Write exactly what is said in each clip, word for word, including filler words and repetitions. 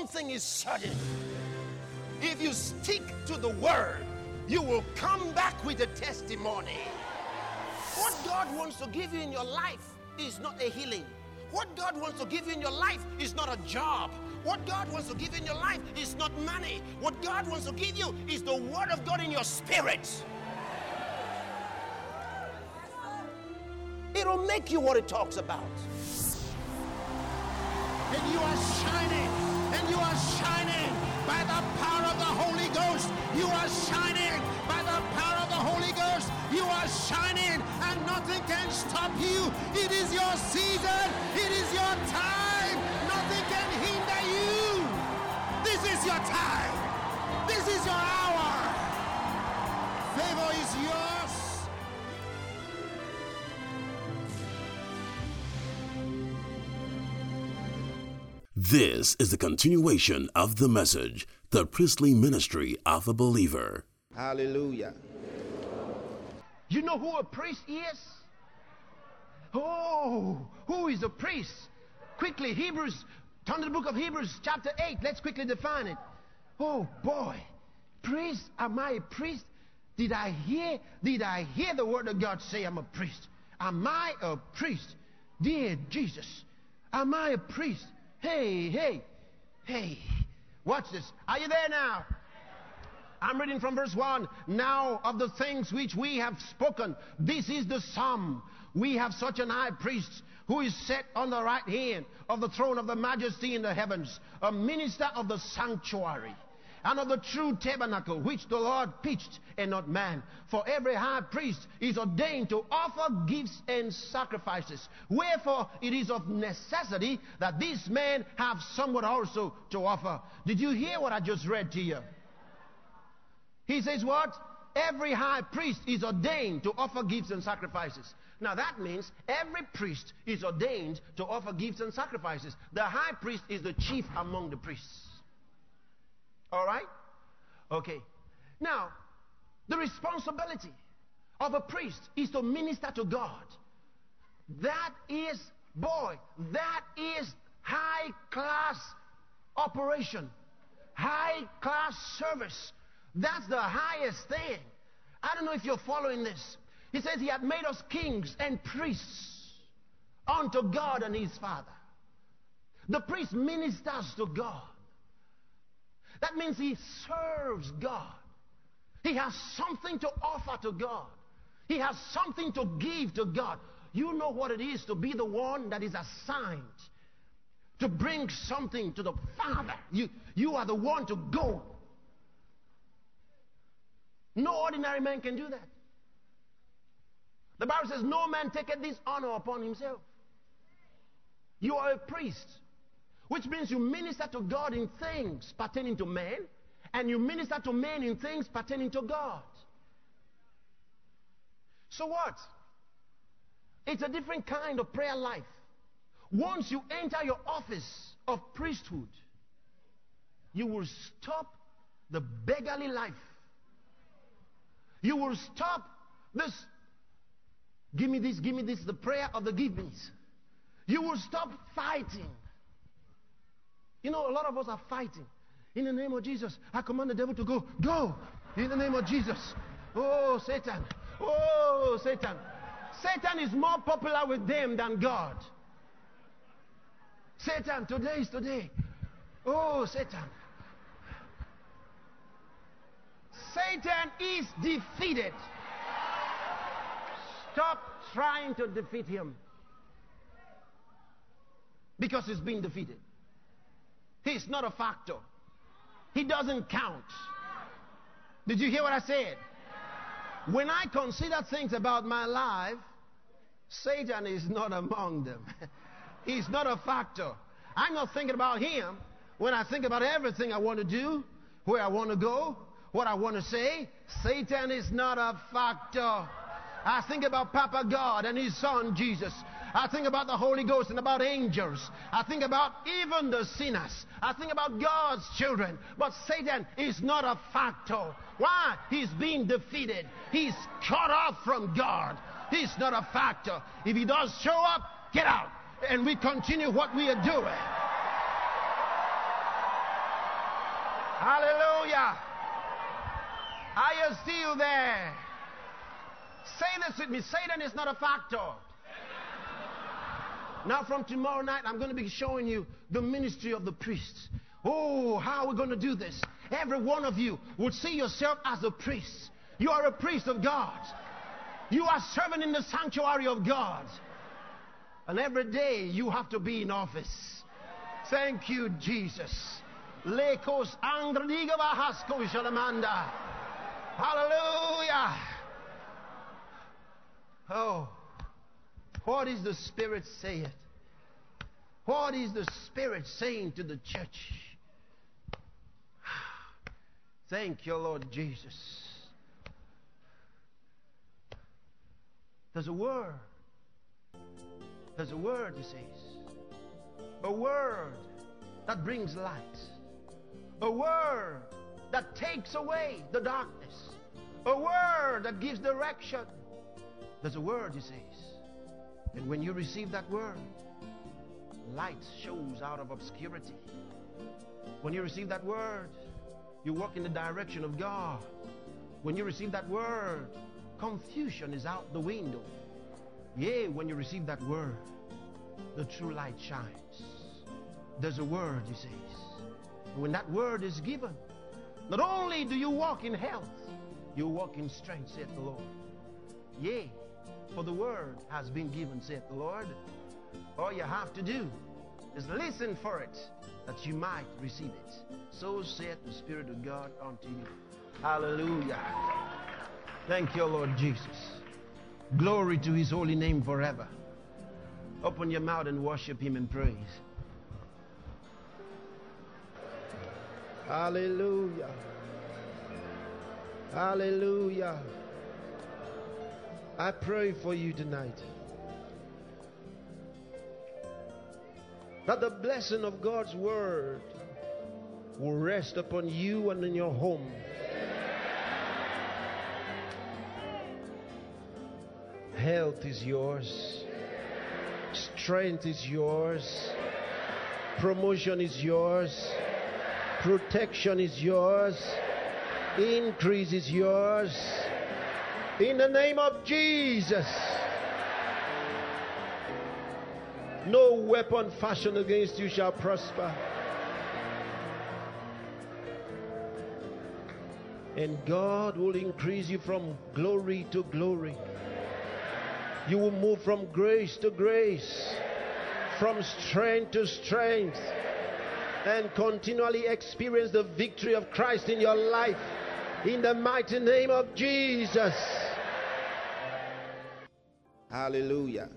one thing is certain. If you stick to the word, you will come back with a testimony. What God wants to give you in your life is not a healing. What God wants to give you in your life is not a job. What God wants to give you in your life is not money. What God wants to give you is the word of God in your spirit. It'll make you what it talks about. And you are shining, and you are shining by the power of the Holy Ghost. You are shining by the power of the Holy Ghost. You are shining, and nothing can stop you. It is your season. It is your time. Nothing can hinder you. This is your time. This is your hour. Favor is yours. This is the continuation of the message, the priestly ministry of a believer. Hallelujah. You know who a priest is? Oh, who is a priest? Quickly, Hebrews, turn to the book of Hebrews, chapter eight. Let's quickly define it. Oh boy, priest, am I a priest? Did I hear, did I hear the word of God say I'm a priest? Am I a priest? Dear Jesus, am I a priest? Hey, hey, hey, watch this. Are you there now? I'm reading from verse one. Now of the things which we have spoken, this is the sum. We have such an high priest who is set on the right hand of the throne of the majesty in the heavens, a minister of the sanctuary and of the true tabernacle which the Lord pitched and not man. For every high priest is ordained to offer gifts and sacrifices. Wherefore it is of necessity that this man have somewhat also to offer. Did you hear what I just read to you? He says what? Every high priest is ordained to offer gifts and sacrifices. Now that means every priest is ordained to offer gifts and sacrifices. The high priest is the chief among the priests. All right? Okay. Now, the responsibility of a priest is to minister to God. That is, boy, that is high class operation, high class service. That's the highest thing. I don't know if you're following this. He says he had made us kings and priests unto God and his Father. The priest ministers to God. That means he serves God. He has something to offer to God. He has something to give to God. You know what it is to be the one that is assigned to bring something to the Father. You, you are the one to go. No ordinary man can do that. The Bible says, no man taketh this honor upon himself. You are a priest, which means you minister to God in things pertaining to man, and you minister to men in things pertaining to God. So what? It's a different kind of prayer life. Once you enter your office of priesthood, you will stop the beggarly life. You will stop this, give me this, give me this, the prayer of the give me's. You will stop fighting. You know, a lot of us are fighting. In the name of Jesus, I command the devil to go. Go! In the name of Jesus. Oh, Satan. Oh, Satan. Satan is more popular with them than God. Satan, today is today. Oh, Satan. Satan is defeated. Stop trying to defeat him. Because he's been defeated. He's not a factor. He doesn't count. Did you hear what I said? When I consider things about my life, Satan is not among them. He's not a factor. I'm not thinking about him when I think about everything I want to do, where I want to go, what I want to say. Satan is not a factor. I think about Papa God and his son Jesus. I think about the Holy Ghost and about angels. I think about even the sinners. I think about God's children. But Satan is not a factor. Why? He's being defeated. He's cut off from God. He's not a factor. If he does show up, get out. And we continue what we are doing. Hallelujah. Are you still there? Say this with me. Satan is not a factor. Now from tomorrow night, I'm going to be showing you the ministry of the priests. Oh, how are we going to do this? Every one of you would see yourself as a priest. You are a priest of God. You are serving in the sanctuary of God. And every day you have to be in office. Thank you, Jesus. Lekos angradiga bahasko shalamanda. Hallelujah. Oh, what is the Spirit saying? What is the Spirit saying to the church? Thank you, Lord Jesus. There's a word. There's a word, he says. A word that brings light. A word that takes away the darkness. A word that gives direction. There's a word, he says. And when you receive that word, light shows out of obscurity. When you receive that word, you walk in the direction of God. When you receive that word, confusion is out the window. Yea, when you receive that word, the true light shines. There's a word, he says. And when that word is given, not only do you walk in health, you walk in strength, saith the Lord. Yea, for the word has been given, saith the Lord. All you have to do is listen for it, that you might receive it. So saith the Spirit of God unto you. Hallelujah. Thank you, Lord Jesus. Glory to his holy name forever. Open your mouth and worship him in praise. Hallelujah. Hallelujah. I pray for you tonight that the blessing of God's word will rest upon you and in your home. Health is yours. Strength is yours. Promotion is yours. Protection is yours. Increase is yours. In the name of Jesus. No weapon fashioned against you shall prosper. And God will increase you from glory to glory. You will move from grace to grace, from strength to strength, and continually experience the victory of Christ in your life. In the mighty name of Jesus. Hallelujah.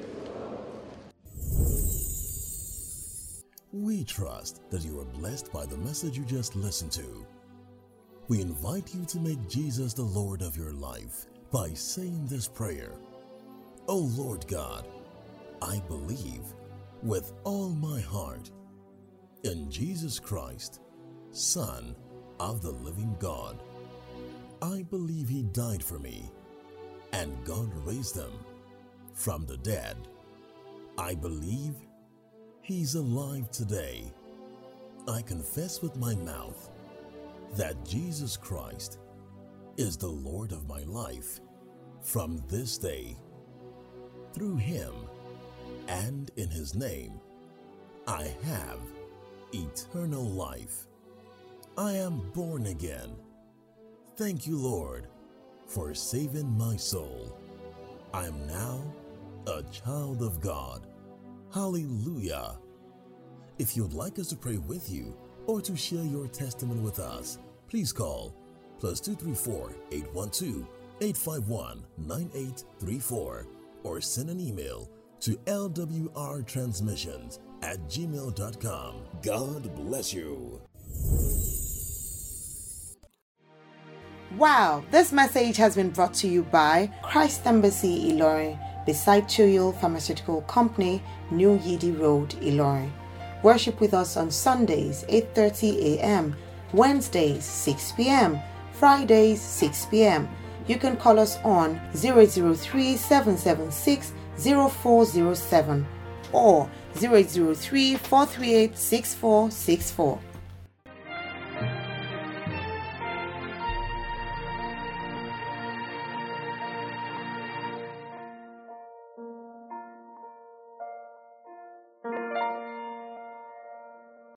We trust that you are blessed by the message you just listened to. We invite you to make Jesus the Lord of your life by saying this prayer. Oh Lord God, I believe with all my heart in Jesus Christ, Son of the living God. I believe he died for me and God raised him from the dead. I believe he's alive today. I confess with my mouth that Jesus Christ is the Lord of my life from this day. Through him and in his name, I have eternal life. I am born again. Thank you, Lord, for saving my soul. I am now a child of God. Hallelujah. If you'd like us to pray with you or to share your testimony with us, please call plus two three four, eight one two, eight five one, nine eight three four or send an email to L W R transmissions at gmail dot com. God bless you. Wow, this message has been brought to you by Christ Embassy Ilorin, beside Tuyul Pharmaceutical Company, New Yidi Road, Ilorin. Worship with us on Sundays, eight thirty a.m., Wednesdays, six p.m., Fridays, six p.m. You can call us on zero zero three, seven seven six, zero four zero seven or zero zero three, four three eight, six four six four.